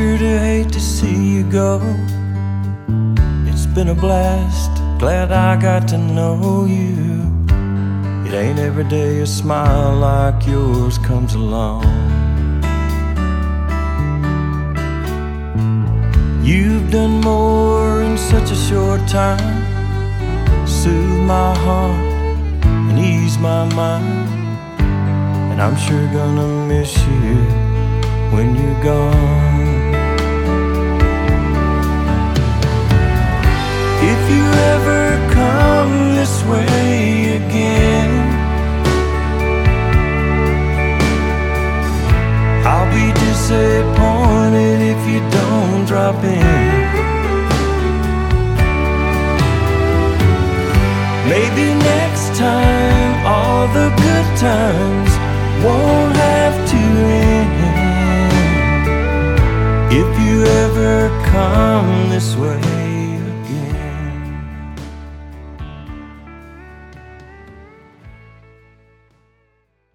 sure to hate to see you go. It's been a blast, glad I got to know you. It ain't every day a smile like yours comes along. You've done more in such a short time, soothe my heart and ease my mind. And I'm sure gonna miss you when you're gone. If you ever come this way again, I'll be disappointed if you don't drop in. Maybe next time all the good times won't have to end. If you ever come this way